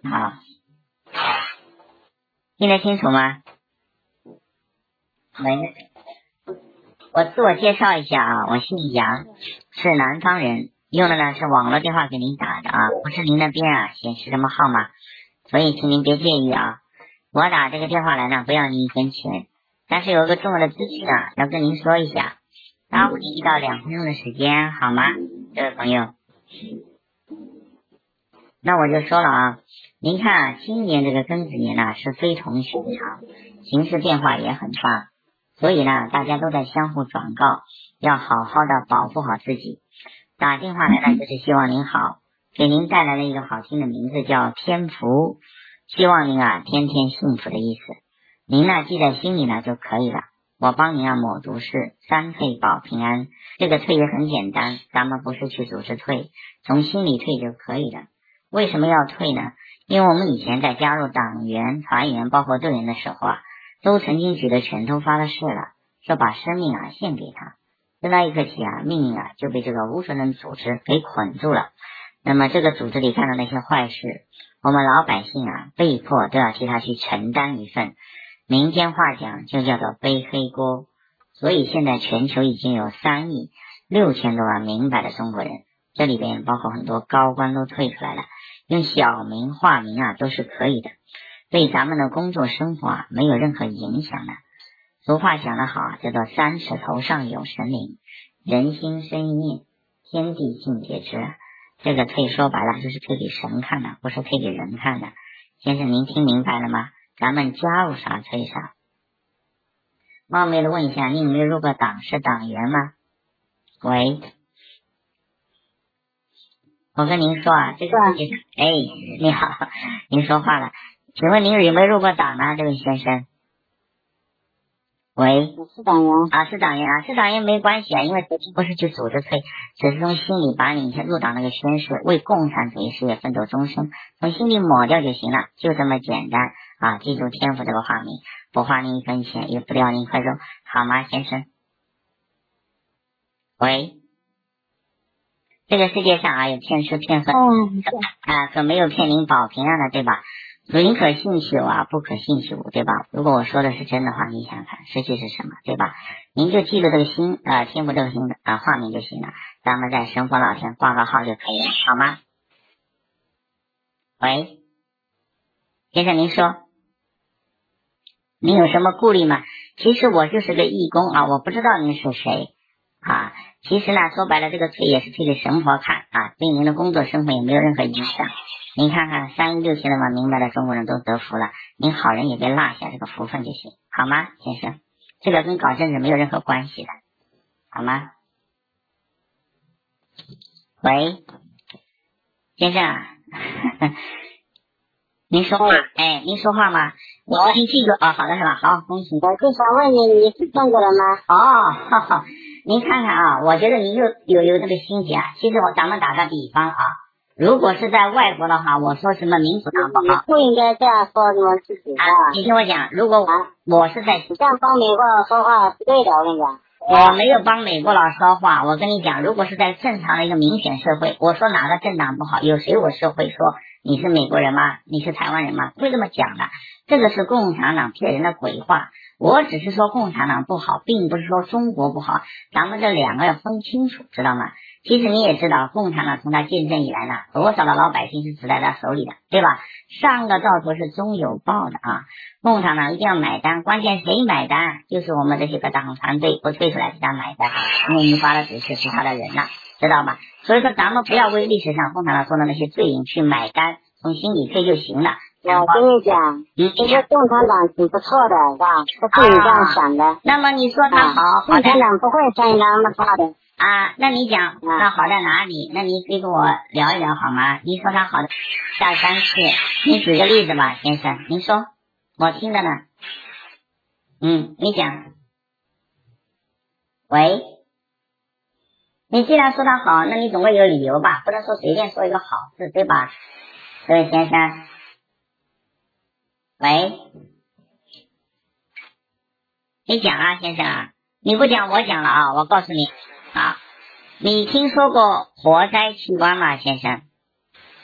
好，听得清楚吗？喂，我自我介绍一下啊，我姓杨，是南方人，用的呢是网络电话给您打的啊，不是您那边啊显示什么号码，所以请您别介意啊。我打这个电话来呢，不要您1分钱，但是有个重要的资讯啊，要跟您说一下，耽误您1到2分钟的时间，好吗，这位朋友？那我就说了啊，您看啊，今年这个庚子年呢是非同寻常，形势变化也很大，所以呢大家都在相互转告，要好好的保护好自己。打电话来呢就是希望您好，给您带来了一个好听的名字叫天福，希望您啊天天幸福的意思，您呢记在心里呢就可以了。我帮您啊抹毒誓，3退保平安，这个退也很简单，咱们不是去组织退，从心里退就可以了。为什么要退呢？因为我们以前在加入党员、团员包括队员的时候啊，都曾经举着拳头发了誓了，说把生命啊献给他。在那一刻起啊，命运啊就被这个无神论组织给捆住了。那么这个组织里干的那些坏事，我们老百姓啊被迫都要替他去承担一份。民间话讲就叫做背黑锅。所以现在全球已经有3亿6千多万明白的中国人，这里边包括很多高官都退出来了。用小名化名啊都是可以的，对咱们的工作生活啊没有任何影响的。俗话讲得好啊，叫做3尺头上有神灵，人心生一念，天地尽皆知。这个退说白了就是退给神看的，不是退给人看的。先生您听明白了吗？咱们加入啥退啥。冒昧的问一下，你有没有入过党，是党员吗？喂，我跟您说啊，这个世界上，哎，你好，您说话了，请问您有没有入过党呢，这位先生？喂， 我是党员啊，是党员啊，是党员没关系啊，因为不是去组织退，只是从心里把你入党那个宣誓，为共产主义事业奋斗终生，从心里抹掉就行了，就这么简单啊！记住天赋这个化名，不花您1分钱，也不要您1块肉，好吗，先生？喂。这个世界上啊有骗吃骗喝啊，可没有骗您保平安的，对吧？宁可信其有啊，不可信其无，对吧？如果我说的是真的话，你想想看，实际是什么，对吧？您就记住这个心天赋这个心的化名就行了，咱们在神佛老天挂个号就可以了，好吗？喂，先生您说，您有什么顾虑吗？其实我就是个义工啊，我不知道您是谁啊。其实呢，说白了，这个退也是退给神佛看啊，对您的工作生活也没有任何影响。您看看3亿6千多万明白的中国人都得福了，您好人也别落下这个福分就行，好吗，先生？这个跟搞政治没有任何关系的，好吗？喂，先生啊，您说话，哎，您说话吗？我您记住啊，好的是吧？好，恭喜。 我就想问你，你是中国人吗？ 哦，哈哈，您看看啊，我觉得您有这个心结啊。其实咱们打个比方啊，如果是在外国的话，我说什么民主党不好， 你不应该这样说你们自己的。 你听我讲，如果我是在你这样帮美国佬说话是对的，我跟你讲。 我没有帮美国佬说话，我跟你讲，如果是在正常的一个民选社会，我说哪个政党不好，有谁我是会说你是美国人吗？你是台湾人吗？不会这么讲的，这个是共产党骗人的鬼话。我只是说共产党不好，并不是说中国不好，咱们这2个要分清楚，知道吗？其实你也知道，共产党从他建政以来呢，多少的老百姓是死在他手里的，对吧？上个兆头是终有报的啊！共产党一定要买单，关键谁买单？就是我们这些个党团队不退出来给他买单，因为你发的指示是他的人了，知道吗？所以说咱们不要为历史上共产党做的那些罪人去买单，从心里退就行了。 我跟你讲，这个共产党挺不错的，是吧？不是你这样想的。 那么你说他好， 共产党不会像你那么差的。 那你讲他好在哪里？那你可以跟我聊一聊好吗？你说他好的下3次，你举个例子吧，先生，您说，我听着呢。你讲。喂，你既然说他好，那你总归有理由吧，不能说随便说一个好字，对吧？这位先生，喂，你讲啊，先生啊，你不讲我讲了啊，我告诉你啊，你听说过活摘器官吗，先生？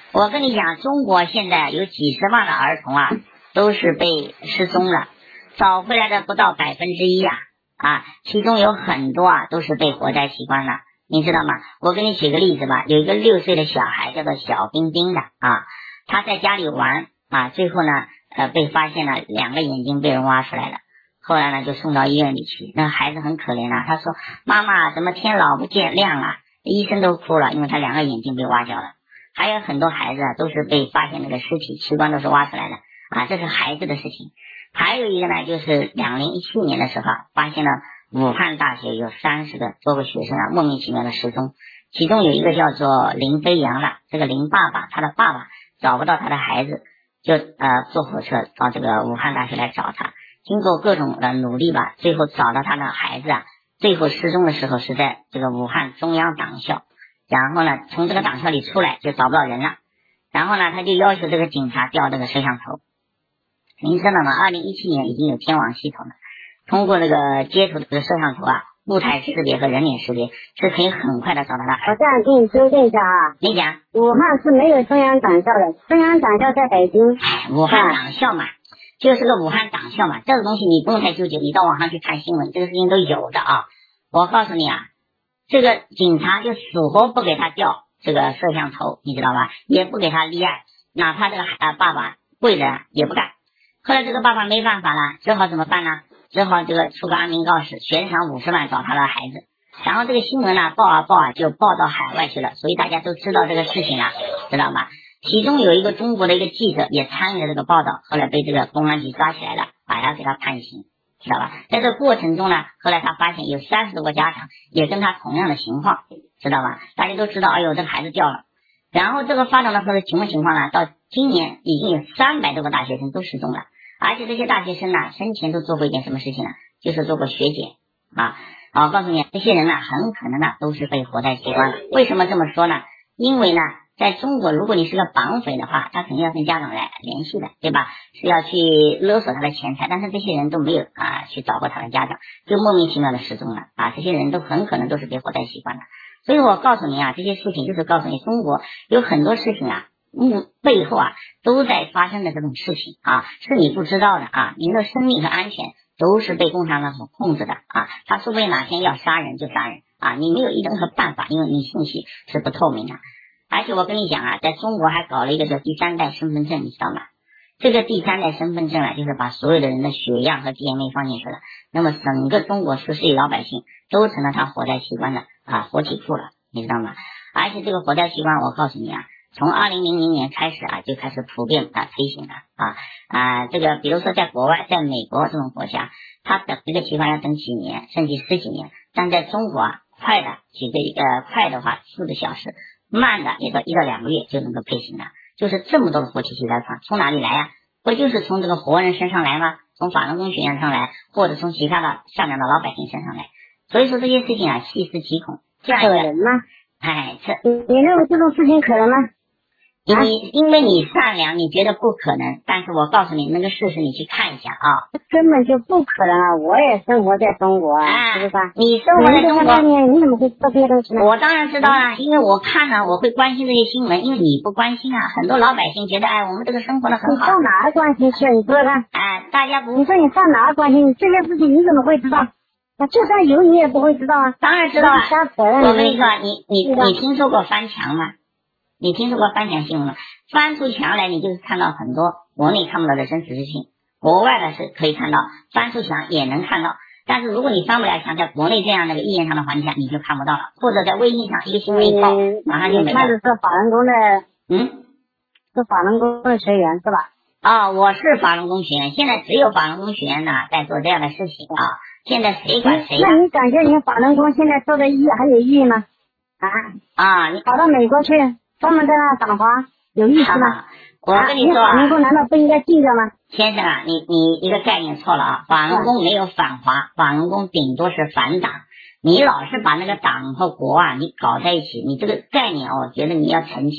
我跟你讲，中国现在有几十万的儿童啊，都是被失踪了，找回来的不到1%其中有很多都是被活摘器官了，你知道吗？我给你举个例子吧，有一个6岁的小孩叫做小冰冰的他在家里玩最后呢被发现了2个眼睛被人挖出来了，后来呢就送到医院里去，那孩子很可怜他说妈妈怎么天老不见亮医生都哭了，因为他2个眼睛被挖掉了。还有很多孩子都是被发现那个尸体器官都是挖出来的这是孩子的事情。还有一个呢，就是2017年的时候发现了武汉大学有30多个学生莫名其妙的失踪，其中有一个叫做林飞扬的，这个林爸爸他的爸爸找不到他的孩子，就坐火车到这个武汉大学来找他，经过各种的努力吧，最后找到他的孩子最后失踪的时候是在这个武汉中央党校，然后呢从这个党校里出来就找不到人了，然后呢他就要求这个警察调这个摄像头。您知道吗？2017年已经有天网系统了，通过这个接触的摄像头物态识别和人脸识别是可以很快的找到他。 我这样给你纠正一下你讲， 武汉是没有中央党校的，中央党校在北京。 武汉党校嘛，就是个武汉党校嘛，这个东西你不用太纠结，你到网上去看新闻，这个事情都有的我告诉你这个警察就死活不给他调这个摄像头，你知道吧？也不给他立案，哪怕这个爸爸跪着也不干。后来这个爸爸没办法了，只好怎么办呢？只好这个出个安民告示，悬赏50万找他的孩子。然后这个新闻报就报到海外去了，所以大家都知道这个事情了，知道吗？其中有一个中国的一个记者也参与了这个报道，后来被这个公安局抓起来了，把他给他判刑，知道吧？在这个过程中呢，后来他发现有30多个家长也跟他同样的情况，知道吧？大家都知道，哎呦，这个孩子掉了。然后这个发展到后的什么情况呢？到今年已经有300多个大学生都失踪了，而且这些大学生生前都做过一件什么事情呢？就是做过血检我告诉你，这些人很可能都是被活摘器官了。为什么这么说呢？因为呢，在中国，如果你是个绑匪的话，他肯定要跟家长来联系的，对吧？是要去勒索他的钱财，但是这些人都没有去找过他的家长，就莫名其妙的失踪了这些人都很可能都是被活摘器官了。所以我告诉你这些事情就是告诉你，中国有很多事情背后都在发生的这种事情是你不知道的您的生命和安全都是被共产党所控制的他说不定哪天要杀人就杀人你没有任何办法，因为你信息是不透明的。而且我跟你讲在中国还搞了一个叫第3代身份证，你知道吗？这个第3代身份证就是把所有的人的血样和 DNA 放进去了，那么整个中国14亿老百姓都成了他活摘器官的活体库了，你知道吗？而且这个活摘器官我告诉你从2000年开始就开始普遍推行了这个比如说在国外，在美国这种国家，他等一个器官要等几年甚至10几年，但在中国快的话4个小时，慢的也到1到2个月就能够配型了。就是这么多的活体器官从哪里来不就是从这个活人身上来吗？从法轮功学员上来，或者从其他的善良的老百姓身上来。所以说这些事情细思极恐。这样可能吗？你认为这种事情可能吗？ 因为你善良，你觉得不可能，但是我告诉你那个事实，你去看一下根本就不可能我也生活在中国是不是你生活在中国， 你怎么会知道这些东西呢？ 我当然知道因为我看了，我会关心这些新闻，因为你不关心很多老百姓觉得我们这个生活的很好。 你上哪儿关心去？你说说看。 大家不， 你说你上哪儿关心？这些事情你怎么会知道？就算有你也不会知道当然知道瞎扯了。 我跟你说，你听说过翻墙吗？你听说过翻墙新闻吗？翻出墙来，你就是看到很多国内看不到的真实事情，国外的是可以看到，翻出墙也能看到。但是如果你翻不了墙，在国内这样的一个意义上的环境下，你就看不到了。或者在微信上一个新闻一报，马上就没了。 那是法轮功的，是法轮功的学员是吧？ 我是法轮功学员，现在只有法轮功学员在做这样的事情现在谁管谁那你感觉你法轮功现在做的还有意义吗？ 你跑到美国去专门在那赏花，有意思吗？ 我跟你说法轮功难道不应该禁掉吗？ 先生你一个概念错了法轮功没有反华，法轮功顶多是反党。你老是把那个党和国你搞在一起，你这个概念我觉得你要澄清。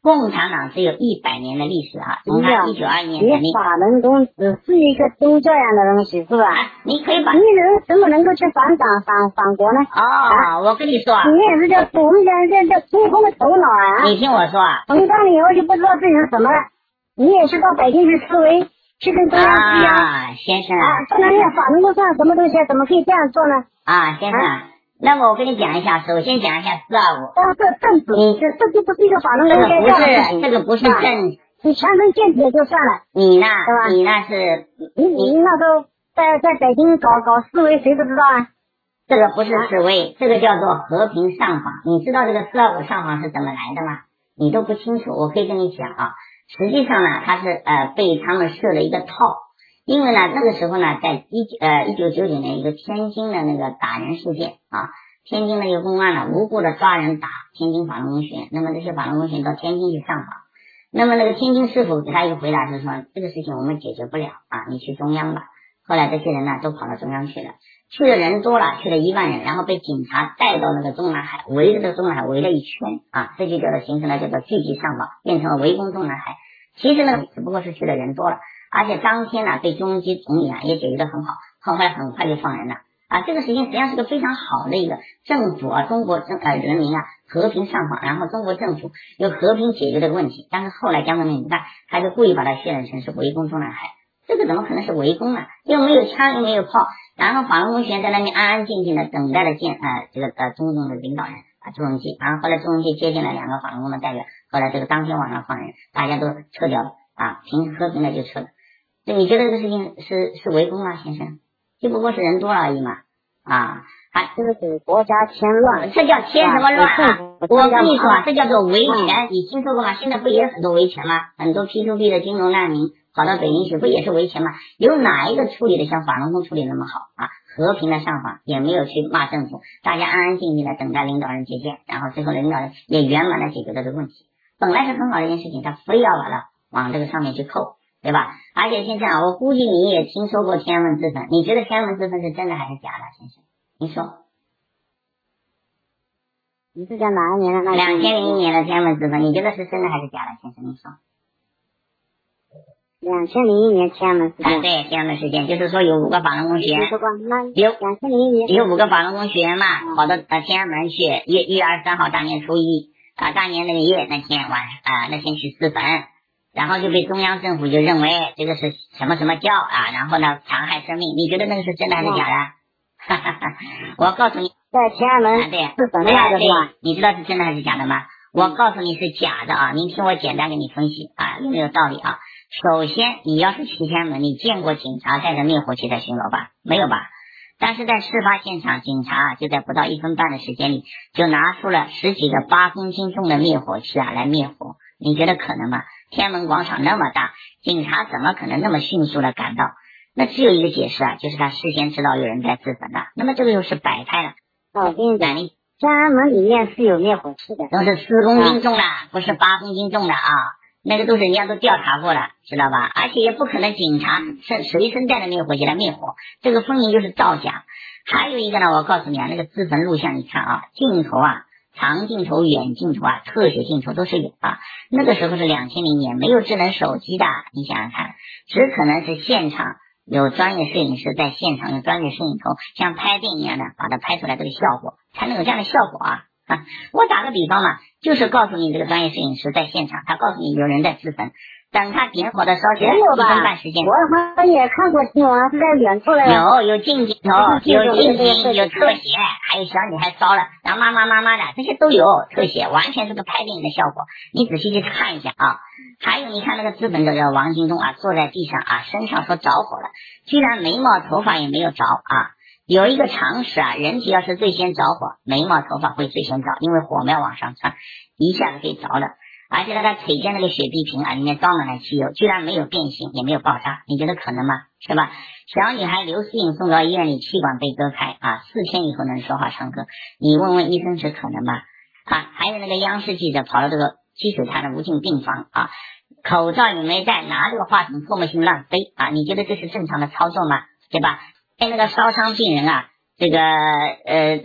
共产党只有100年的历史啊，从他1921年成立。 法轮功只是一个宗教样的东西，是吧？ 你可以把你怎么能够去反党反国呢？ 我跟你说， 你也是我们讲这中共的头脑啊！ 你听我说啊， 膨胀了以后就不知道自己是什么了。你也是到北京去示威，去跟中央施压。 先生不能在法轮功上什么东西，怎么可以这样做呢？ 先生。那么我跟你讲一下，首先讲一下425。 这政治，这就不是一个法轮功该干的事情。 这个不是政， 你强身健体也就算了。 你呢？ 对吧？ 你那是你那时候在北京搞示威，谁不知道啊？ 这个不是示威，这个叫做和平上访。你知道这个425上访是怎么来的吗？你都不清楚，我可以跟你讲啊。实际上呢，它是被他们设了一个套。因为呢，那个时候呢，在1999年一个天津的那个打人事件啊，天津那个公安呢无故的抓人打天津法轮功学员，那么这些法轮功学员到天津去上访，那么那个天津师傅给他一个回答是说，这个事情我们解决不了啊，你去中央吧。后来这些人呢都跑到中央去了，去的人多了，去了1万人，然后被警察带到那个中南海，围着这个中南海围了一圈啊，这就叫做形成了叫做聚集上访，变成了围攻中南海。其实呢，只不过是去的人多了。而且当天呢，被中基总理也解决得很好，后来很快就放人了这个事情实际上是个非常好的一个政府中国人民和平上访，然后中国政府又和平解决这个问题。但是后来江泽民他就故意把它渲染成是围攻中南海，这个怎么可能是围攻呢？又没有枪又没有炮，然后法轮功学员在那边安安静静的等待着见这个中共的领导人朱镕基，然后后来朱镕基接见了2个法轮功的代表，后来这个当天晚上放人，大家都撤掉了和平的就撤了。你觉得这个事情是围攻吗，先生？就不过是人多了而已嘛这个给国家添乱， 这叫添什么乱我跟你说这叫做维权，你听说过吗？现在不也很多维权吗？很多 P2P 的金融难民跑到北京去，不也是维权吗？有哪一个处理的像法轮功处理那么好和平的上访，也没有去骂政府，大家安安静静的等待领导人接见，然后最后领导人也圆满的解决了这个问题。本来是很好的一件事情，他非要把它往这个上面去扣，对吧？而且现在我估计你也听说过天安门自焚，你觉得天安门自焚是真的还是假的，先生？你说？ 你是讲哪一年的 ？2001年的天安门自焚，你觉得是真的还是假的，先生？你说 ？2001年天安门事件。 对，天安门事件就是说有5个法轮功学员， 有2001年有5个法轮功学员嘛，跑到天安门去，1月23号大年初一大年那个夜那天那天去自焚。然后就被中央政府就认为这个是什么什么教然后呢残害生命，你觉得那个是真的还是假的？我告诉你， 在天安门自焚的那个是吧？ 你知道是真的还是假的吗？我告诉你是假的您听我简单给你分析有没有道理首先，你要是去天安门，你见过警察带着灭火器在巡逻吧？没有吧？但是在事发现场，警察就在不到1分半的时间里，就拿出了10几个8公斤重的灭火器来灭火，你觉得可能吗？天安门广场那么大，警察怎么可能那么迅速的赶到？那只有一个解释就是他事先知道有人在自焚了。那么这个又是摆拍了。 我跟你讲，天安门里面是有灭火器的， 都是4公斤重的，不是8公斤重的那个都是人家都调查过了，知道吧？而且也不可能警察随身带着灭火器来灭火，这个分明就是造假。还有一个呢，我告诉你那个自焚录像，你看镜头长镜头、远镜头特写镜头都是有那个时候是2000年，没有智能手机的，你想想看，只可能是现场有专业摄影师在现场用专业摄影头像拍电影一样的把它拍出来，这个效果才能有这样的效果我打个比方嘛，就是告诉你这个专业摄影师在现场，他告诉你有人在自焚，等他点火的烧起来1分半时间。 我好像也看过新闻，是在远处的。 有近镜头，有近景，有特写，还有小女孩烧了，然后妈的，这些都有特写，完全是个拍电影的效果。你仔细去看一下还有你看那个自焚的王金东坐在地上身上说着火了，居然眉毛头发也没有着有一个常识人体要是最先着火，眉毛头发会最先着，因为火苗往上窜，一下子可以着了。而且他腿间那个雪碧瓶里面装满了汽油，居然没有变形，也没有爆炸，你觉得可能吗？是吧？小女孩刘思颖送到医院里，气管被割开4天以后能说话唱歌，你问问医生是可能吗？还有那个央视记者跑到这个积水潭的无菌病房口罩也没戴，拿这个话筒唾沫星乱飞你觉得这是正常的操作吗？对吧？那个烧伤病人这个那个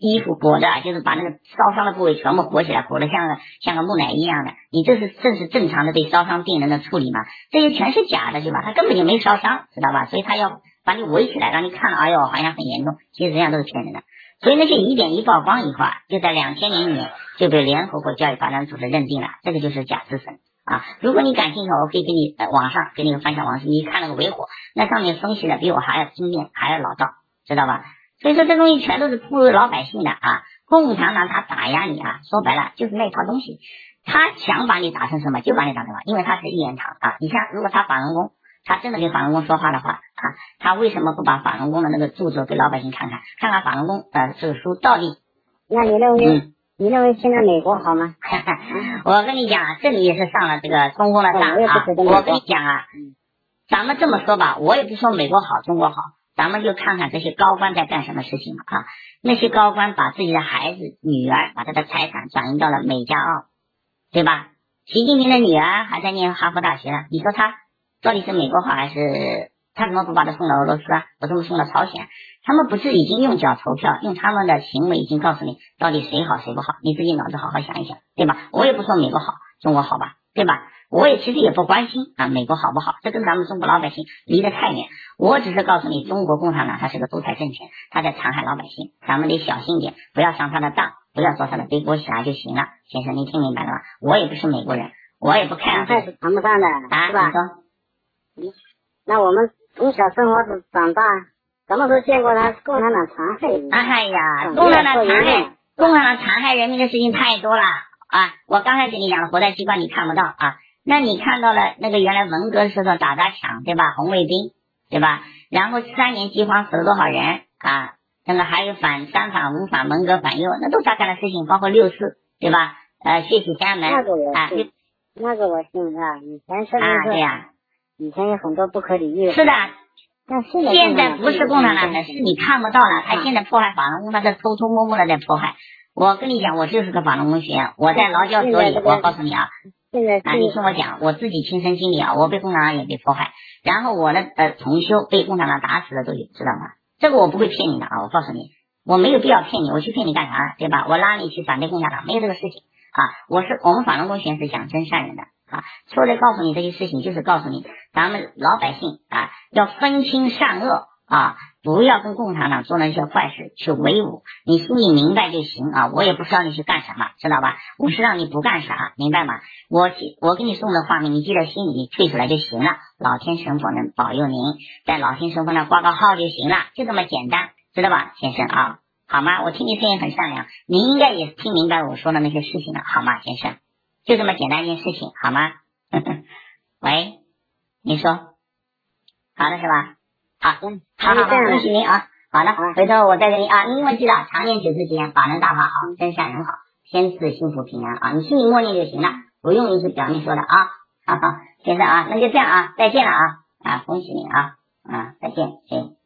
衣服裹着，就是把那个烧伤的部位全部裹起来，裹得像个木乃伊一样的，你这是正常的对烧伤病人的处理嘛？这些全是假的，对吧？他根本就没烧伤，知道吧？所以他要把你围起来，让你看了，哎呦，好像很严重，其实实际上都是骗人的。所以那些疑点一曝光以后啊，就在2000年就被联合国教育发展组织认定了，这个就是假自损啊。如果你感兴趣，我可以给你网上给你分享网上，你看那个维火，那上面分析的比我还要精炼，还要老道，知道吧？所以说这东西全都是侮辱老百姓的啊！共产党他打压你啊，说白了就是那套东西，他想把你打成什么就把你打成什么，因为他是一言堂啊。你像如果他法轮功，他真的给法轮功说话的话啊，他为什么不把法轮功的那个著作给老百姓看看法轮功这个书到底？ 那你认为你认为现在美国好吗？ 我跟你讲啊，这里也是上了这个中共的当啊。我跟你讲啊，咱们这么说吧，我也不说美国好中国好，咱们就看看这些高官在干什么事情啊。那些高官把自己的孩子女儿把他的财产转移到了美加澳，对吧？习近平的女儿还在念哈佛大学呢，你说他到底是美国好还是他怎么不把他送到俄罗斯啊？为什么送到朝鲜？他们不是已经用脚投票，用他们的行为已经告诉你到底谁好谁不好，你自己脑子好好想一想，对吧？我也不说美国好中国好吧，对吧？我也其实也不关心啊美国好不好，这跟咱们中国老百姓离得太远。我只是告诉你，中国共产党它是个独裁政权，他在残害老百姓，咱们得小心点，不要上他的当，不要做他的背锅侠就行了。先生，你听明白了吗？我也不是美国人，我也不看这是谈不上的啊， 是吧？那我们从小生活长大，什么时候见过他共产党残害人民？ 哎呀，共产党残害人民的事情太多了啊！我刚才跟你讲了，活在机关你看不到啊，那你看到了那个原来文革时候打抢，对吧？红卫兵，对吧？然后3年饥荒死了多少人啊？那个还有反三反五反文革反右，那都咋干的事情，包括6四，对吧？血洗家门啊， 那个我信啊，以前是对呀， 以前有很多不可理喻的。 是的。 但现在不是共产党的，是你看不到了。他现在迫害法轮功，他在偷偷摸摸的在迫害。我跟你讲，我就是个法轮功学员，我在劳教所里，我告诉你啊，你听我讲，我自己亲身经历啊，我被共产党也被迫害，然后我的同修被共产党打死的都有，知道吗？这个我不会骗你的啊，我告诉你，我没有必要骗你，我去骗你干啥，对吧？我拉你去反对共产党，没有这个事情啊。我们法轮功学员是讲真善人的啊，说的告诉你这些事情，就是告诉你咱们老百姓啊要分清善恶啊，不要跟共产党做那些坏事去为伍，你心里明白就行啊。我也不是让你去干什么，知道吧？我是让你不干啥，明白吗？我给你送的话呢，你记在心里，退出来就行了。老天神佛能保佑您，在老天神佛那挂个号就行了，就这么简单，知道吧，先生啊？好吗？我听你声音很善良，您应该也听明白我说的那些事情了，好吗，先生？就这么简单一件事情，好吗？喂，你说，好的是吧？好，恭喜您啊！好的，回头我再给你啊，你们记得常念9字经，法能大法好，真善人好，天赐幸福平安啊！你心里默念就行了，不用你是表面说的啊。好，先生啊，那就这样啊，再见了啊！恭喜你啊，再见，